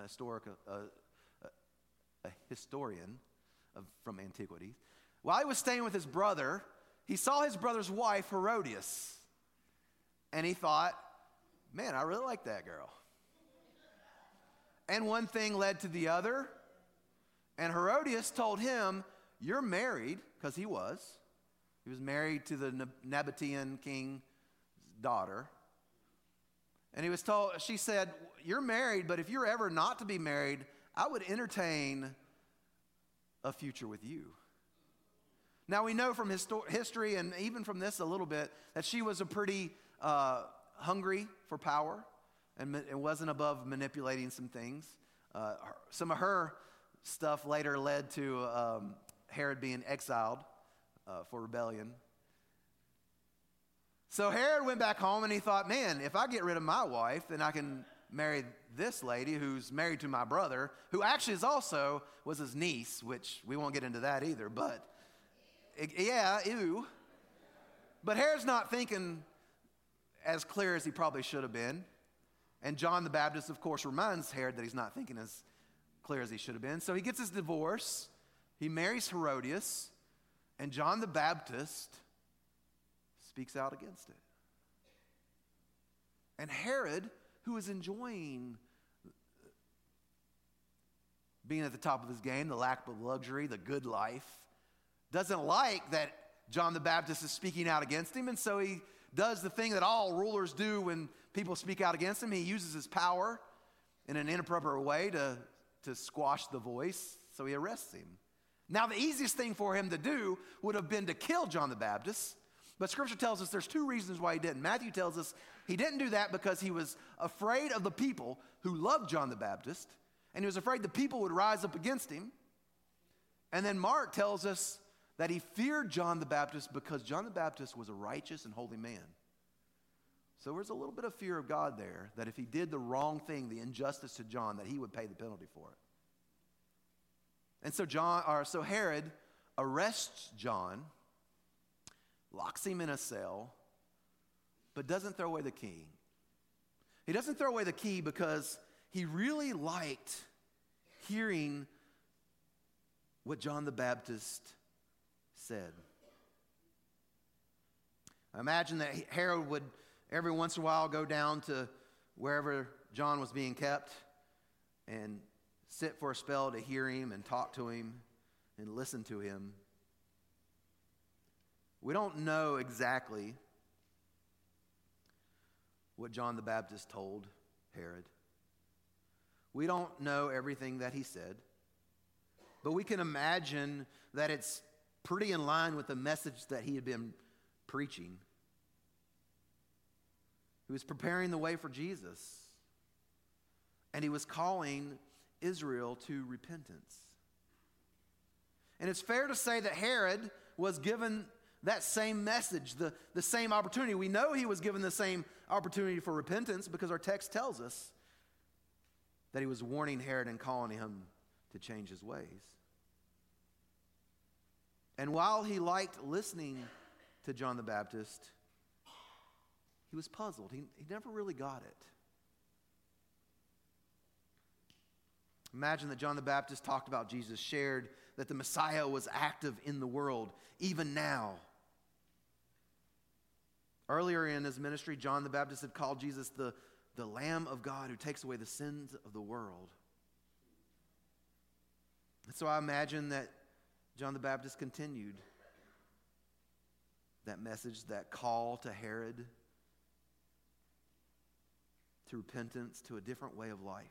historian from antiquity. While he was staying with his brother, he saw his brother's wife, Herodias. And he thought, man, I really like that girl. And one thing led to the other. And Herodias told him, you're married, because he was. He was married to the Nabatean king's daughter. And he was told, she said, you're married, but if you're ever not to be married, I would entertain a future with you. Now we know from history and even from this a little bit that she was a pretty hungry for power and wasn't above manipulating some things. Some of her stuff later led to Herod being exiled for rebellion. So Herod went back home and he thought, man, if I get rid of my wife, then I can marry this lady who's married to my brother, who actually was his niece, which we won't get into that either, but yeah, ew. But Herod's not thinking as clear as he probably should have been. And John the Baptist, of course, reminds Herod that he's not thinking as clear as he should have been. So he gets his divorce. He marries Herodias. And John the Baptist speaks out against it. And Herod, who is enjoying being at the top of his game, the lack of luxury, the good life, doesn't like that John the Baptist is speaking out against him. And so he does the thing that all rulers do when people speak out against him. He uses his power in an inappropriate way to squash the voice. So he arrests him. Now, the easiest thing for him to do would have been to kill John the Baptist. But Scripture tells us there's 2 reasons why he didn't. Matthew tells us he didn't do that because he was afraid of the people who loved John the Baptist. And he was afraid the people would rise up against him. And then Mark tells us that he feared John the Baptist because John the Baptist was a righteous and holy man. So there's a little bit of fear of God there, that if he did the wrong thing, the injustice to John, that he would pay the penalty for it. And so Herod arrests John, locks him in a cell, but doesn't throw away the key. He doesn't throw away the key because he really liked hearing what John the Baptist said. I imagine that Herod would every once in a while go down to wherever John was being kept and sit for a spell to hear him and talk to him and listen to him. We don't know exactly what John the Baptist told Herod. We don't know everything that he said, but we can imagine that it's pretty in line with the message that he had been preaching. He was preparing the way for Jesus, and he was calling Israel to repentance. And it's fair to say that Herod was given that same message, the same opportunity. We know he was given the same opportunity for repentance because our text tells us that he was warning Herod and calling him to change his ways. And while he liked listening to John the Baptist, he was puzzled. He never really got it. Imagine that John the Baptist talked about Jesus, shared that the Messiah was active in the world, even now. Earlier in his ministry, John the Baptist had called Jesus the Lamb of God who takes away the sins of the world. And so I imagine that John the Baptist continued that message, that call to Herod to repentance, to a different way of life.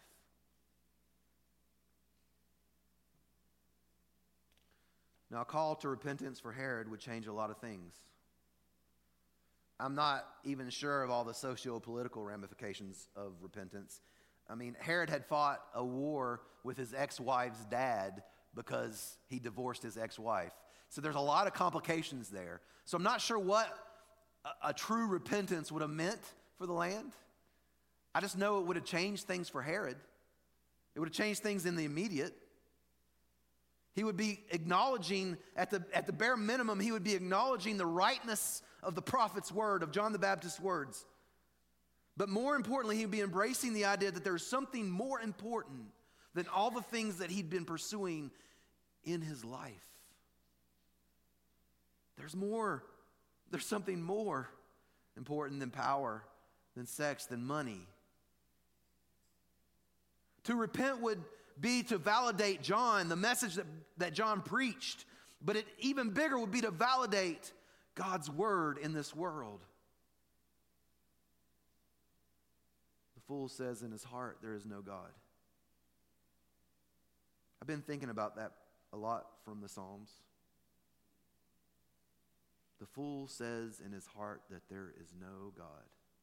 Now, a call to repentance for Herod would change a lot of things. I'm not even sure of all the socio-political ramifications of repentance. I mean, Herod had fought a war with his ex-wife's dad because he divorced his ex-wife. So there's a lot of complications there. So I'm not sure what a true repentance would have meant for the land. I just know it would have changed things for Herod. It would have changed things in the immediate. He would be acknowledging, at the bare minimum, he would be acknowledging the rightness of the prophet's word, of John the Baptist's words. But more importantly, he would be embracing the idea that there's something more important than all the things that he'd been pursuing in his life. There's more. There's something more important than power, than sex, than money. To repent would be to validate John, the message that John preached. But it even bigger would be to validate God's word in this world. The fool says in his heart, there is no God. I've been thinking about that a lot from the Psalms. The fool says in his heart that there is no God.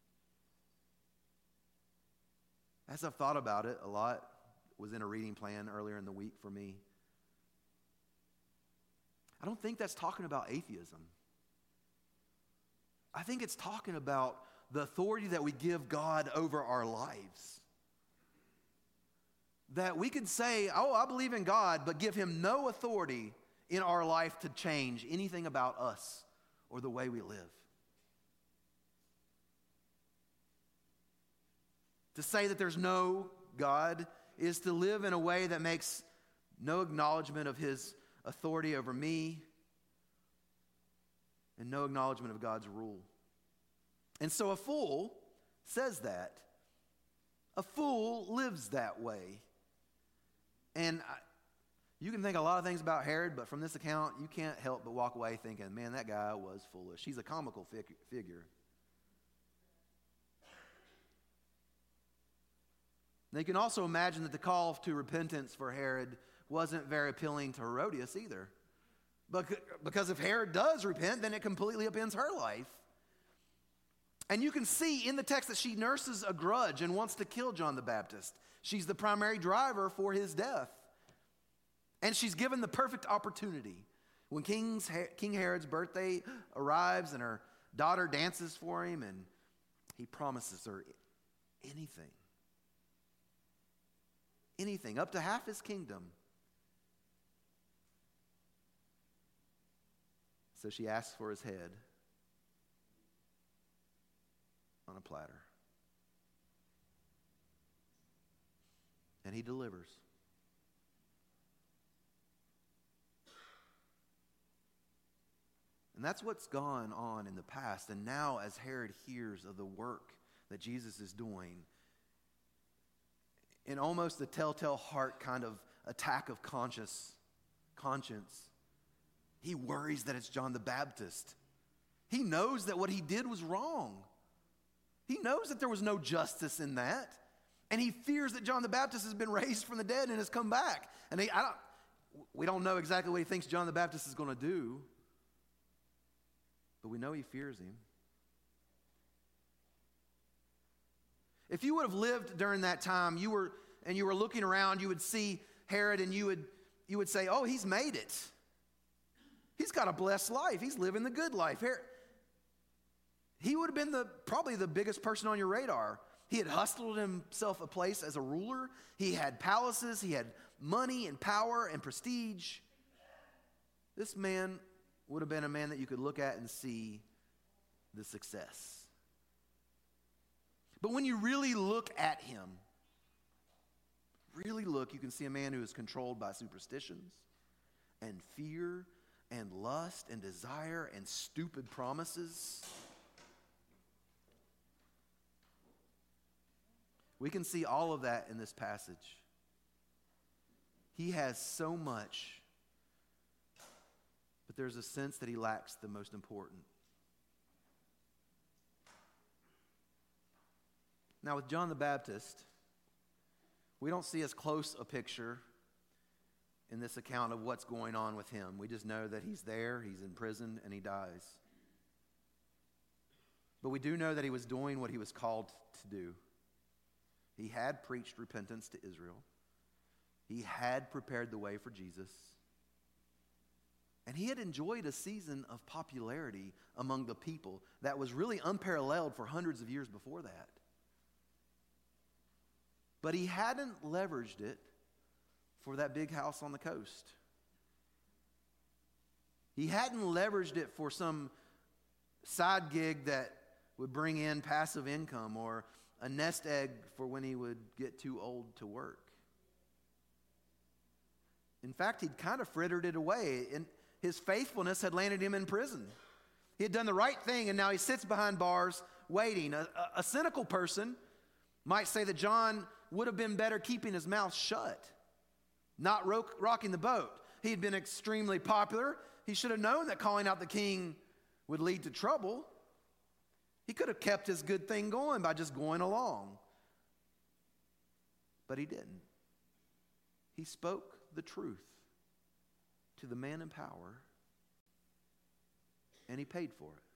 As I've thought about it a lot, was in a reading plan earlier in the week for me. I don't think that's talking about atheism. I think it's talking about the authority that we give God over our lives. That we could say, oh, I believe in God, but give him no authority in our life to change anything about us or the way we live. To say that there's no God is to live in a way that makes no acknowledgement of his authority over me and no acknowledgement of God's rule. And so a fool says that. A fool lives that way. And you can think a lot of things about Herod, but from this account, you can't help but walk away thinking, man, that guy was foolish. He's a comical figure. Now, you can also imagine that the call to repentance for Herod wasn't very appealing to Herodias either. Because if Herod does repent, then it completely upends her life. And you can see in the text that she nurses a grudge and wants to kill John the Baptist. She's the primary driver for his death. And she's given the perfect opportunity. When King Herod's birthday arrives and her daughter dances for him and he promises her anything. Anything, up to half his kingdom. So she asks for his head on a platter. And he delivers. And that's what's gone on in the past. And now as Herod hears of the work that Jesus is doing, in almost a telltale heart kind of attack of conscience, he worries that it's John the Baptist. He knows that what he did was wrong. He knows that there was no justice in that. And he fears that John the Baptist has been raised from the dead and has come back. And we don't know exactly what he thinks John the Baptist is going to do. But we know he fears him. If you would have lived during that time, you were looking around, you would see Herod and you would say, oh, he's made it. He's got a blessed life. He's living the good life. He would have been probably the biggest person on your radar. He had hustled himself a place as a ruler. He had palaces. He had money and power and prestige. This man would have been a man that you could look at and see the success. But when you really look at him, you can see a man who is controlled by superstitions and fear and lust and desire and stupid promises. We can see all of that in this passage. He has so much, but there's a sense that he lacks the most important. Now, with John the Baptist, we don't see as close a picture in this account of what's going on with him. We just know that he's there, he's in prison, and he dies. But we do know that he was doing what he was called to do. He had preached repentance to Israel. He had prepared the way for Jesus. And he had enjoyed a season of popularity among the people that was really unparalleled for hundreds of years before that. But he hadn't leveraged it for that big house on the coast. He hadn't leveraged it for some side gig that would bring in passive income or a nest egg for when he would get too old to work. In fact, he'd kind of frittered it away, and his faithfulness had landed him in prison. He had done the right thing, and now he sits behind bars waiting. A cynical person might say that John would have been better keeping his mouth shut, not rocking the boat. He had been extremely popular. He should have known that calling out the king would lead to trouble. He could have kept his good thing going by just going along. But he didn't. He spoke the truth to the man in power, and he paid for it.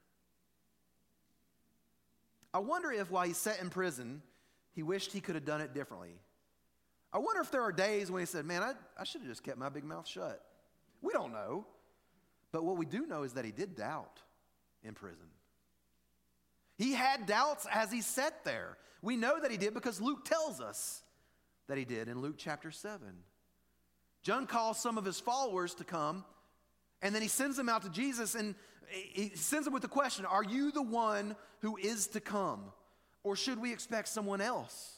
I wonder if while he sat in prison, he wished he could have done it differently. I wonder if there are days when he said, man, I should have just kept my big mouth shut. We don't know. But what we do know is that he did doubt in prison. He had doubts as he sat there. We know that he did because Luke tells us that he did in Luke chapter 7. John calls some of his followers to come, and then he sends them out to Jesus, and he sends them with the question, are you the one who is to come, or should we expect someone else?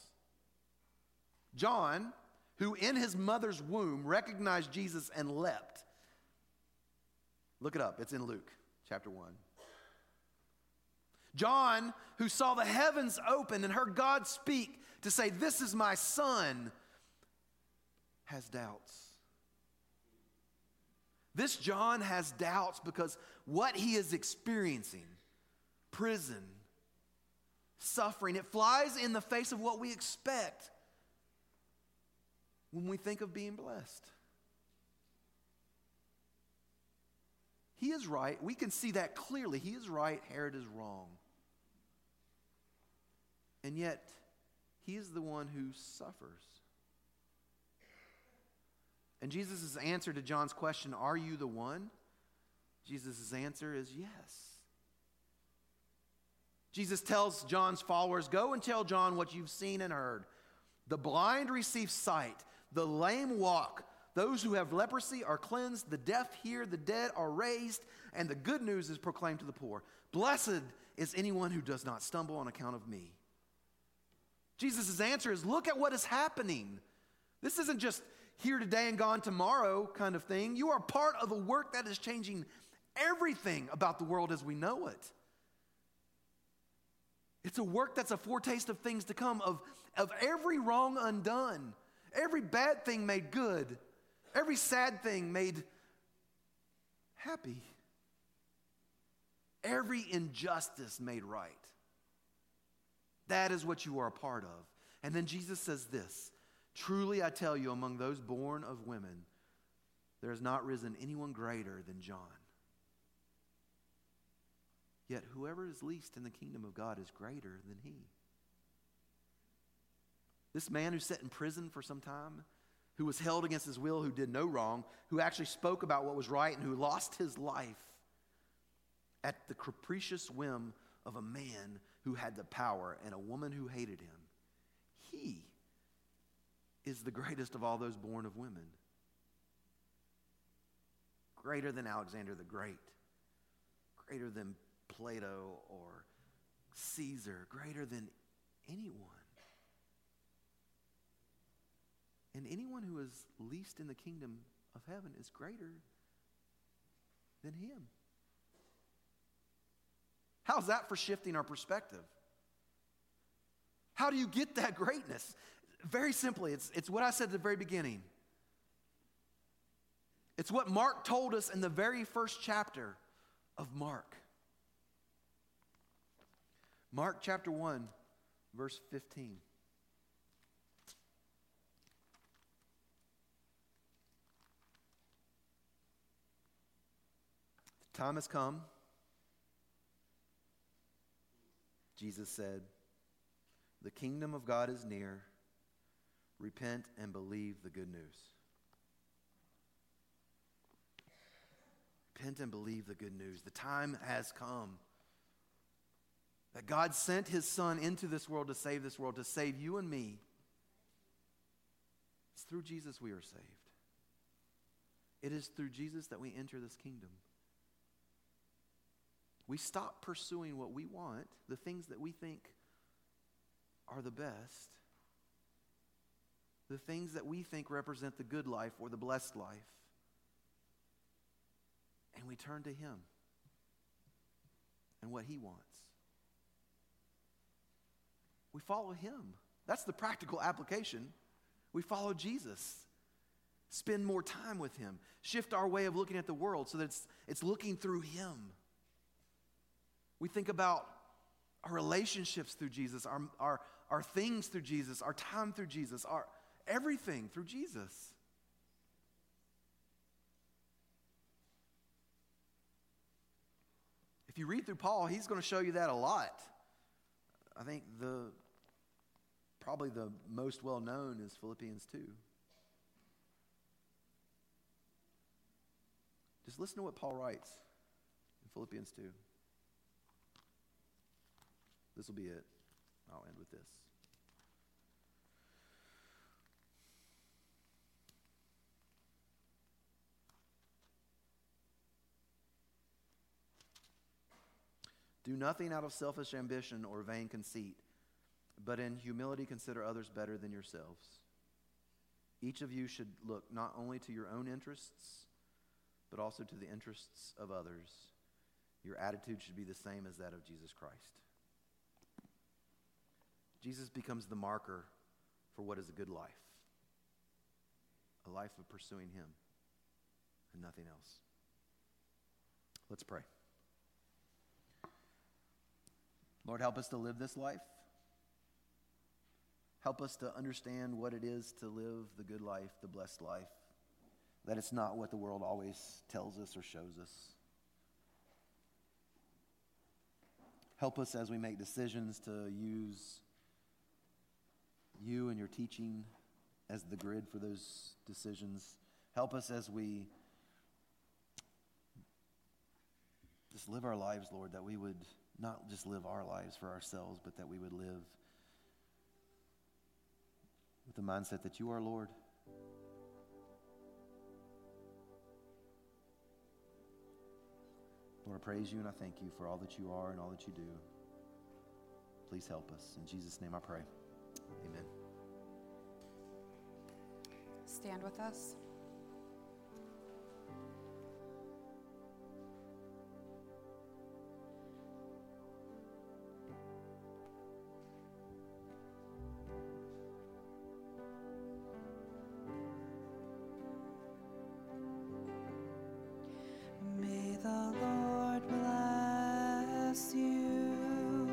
John, who in his mother's womb recognized Jesus and leapt. Look it up. It's in Luke chapter 1. John, who saw the heavens open and heard God speak to say, this is my son, has doubts. This John has doubts because what he is experiencing, prison, suffering, it flies in the face of what we expect when we think of being blessed. He is right. We can see that clearly. He is right. Herod is wrong. And yet, he is the one who suffers. And Jesus' answer to John's question, are you the one? Jesus' answer is yes. Jesus tells John's followers, go and tell John what you've seen and heard. The blind receive sight, the lame walk, those who have leprosy are cleansed, the deaf hear, the dead are raised, and the good news is proclaimed to the poor. Blessed is anyone who does not stumble on account of me. Jesus' answer is, look at what is happening. This isn't just here today and gone tomorrow kind of thing. You are part of a work that is changing everything about the world as we know it. It's a work that's a foretaste of things to come, of every wrong undone, every bad thing made good, every sad thing made happy, every injustice made right. That is what you are a part of. And then Jesus says this, truly I tell you, among those born of women, there has not risen anyone greater than John. Yet whoever is least in the kingdom of God is greater than he. This man who sat in prison for some time, who was held against his will, who did no wrong, who actually spoke about what was right and who lost his life at the capricious whim of a man who had the power and a woman who hated him. He is the greatest of all those born of women. Greater than Alexander the Great. Greater than Plato or Caesar. Greater than anyone. And anyone who is least in the kingdom of heaven is greater than him. How's that for shifting our perspective? How do you get that greatness? Very simply, it's what I said at the very beginning. It's what Mark told us in the very first chapter of Mark. Mark chapter 1, verse 15. The time has come, Jesus said, the kingdom of God is near. Repent and believe the good news. Repent and believe the good news. The time has come that God sent his Son into this world, to save you and me. It's through Jesus we are saved. It is through Jesus that we enter this kingdom. We stop pursuing what we want, the things that we think are the best, the things that we think represent the good life or the blessed life, and we turn to him and what he wants. We follow him. That's the practical application. We follow Jesus. Spend more time with him. Shift our way of looking at the world so that it's looking through him. We think about our relationships through Jesus, our things through Jesus, our time through Jesus, our everything through Jesus. If you read through Paul, he's going to show you that a lot. I think probably the most well-known is Philippians 2. Just listen to what Paul writes in Philippians 2. This will be it. I'll end with this. Do nothing out of selfish ambition or vain conceit, but in humility consider others better than yourselves. Each of you should look not only to your own interests, but also to the interests of others. Your attitude should be the same as that of Jesus Christ. Jesus becomes the marker for what is a good life. A life of pursuing him and nothing else. Let's pray. Lord, help us to live this life. Help us to understand what it is to live the good life, the blessed life. That it's not what the world always tells us or shows us. Help us as we make decisions to use you and your teaching as the grid for those decisions. Help us as we just live our lives, Lord, that we would not just live our lives for ourselves, but that we would live with the mindset that you are Lord. Lord, I praise you and I thank you for all that you are and all that you do. Please help us. In Jesus' name I pray. Amen. Stand with us. May the Lord bless you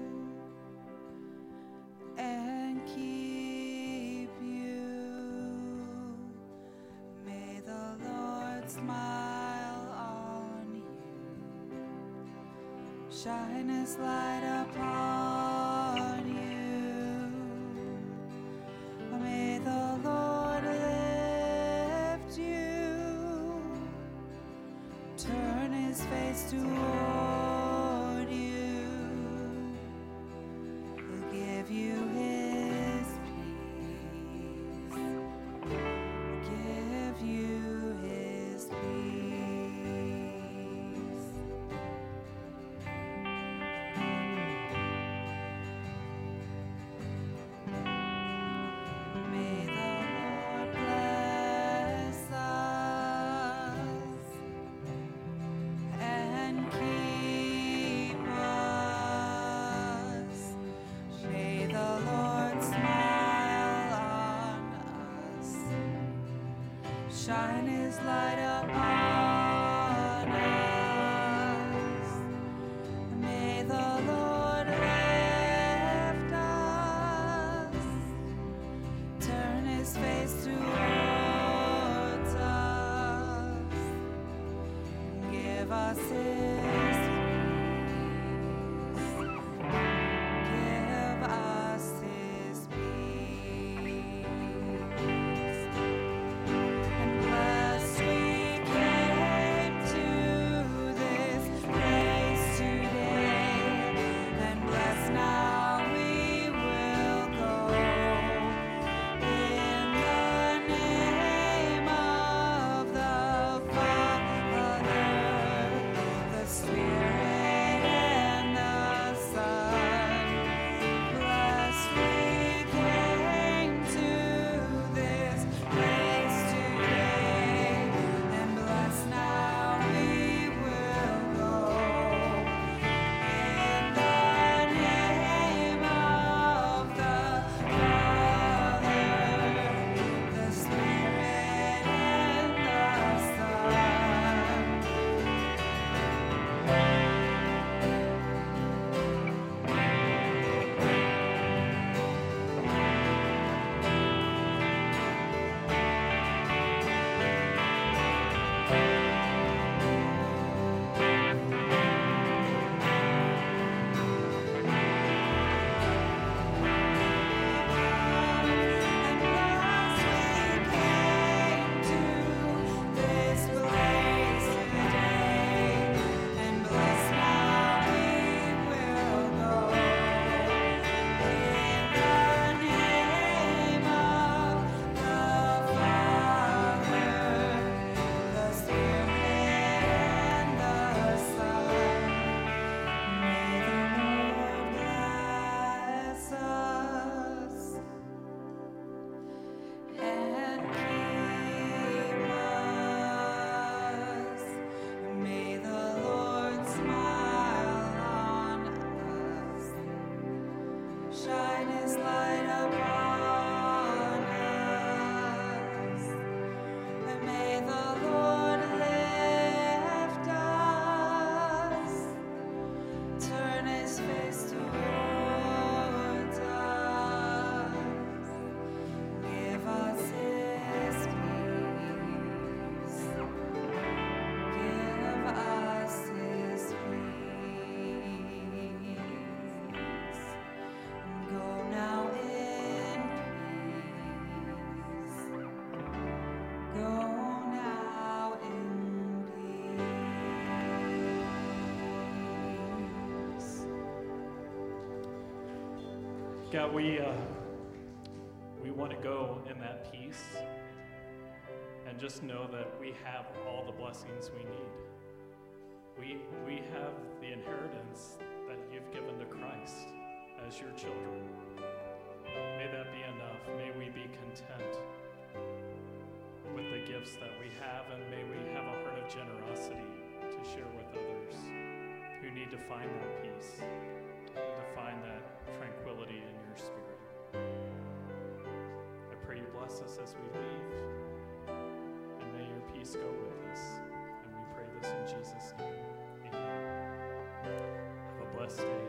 and keep you. May the Lord smile on you, shine his light upon you. May the Lord lift you, turn his face toward you. He'll give you his peace. Give you his peace. May the Lord bless us and keep us. May the Lord smile on us, shine his light upon us. May the Lord lift us, turn his face towards us, give us his peace. Give us his peace. And blessed we came to light upon us. And may the Lord lift us, turn his face towards us, give us his peace, give us his peace. Go now in peace. Go now in peace. God, we want to go in that peace and just know that we have all the blessings we need. We have the inheritance that you've given to Christ as your children. May that be enough. May we be content with the gifts that we have, and may we have a heart of generosity to share with others who need to find that peace, to find that tranquility in your spirit. I pray you bless us as we leave, and may your peace go with us. And we pray this in Jesus' name. Amen. Have a blessed day.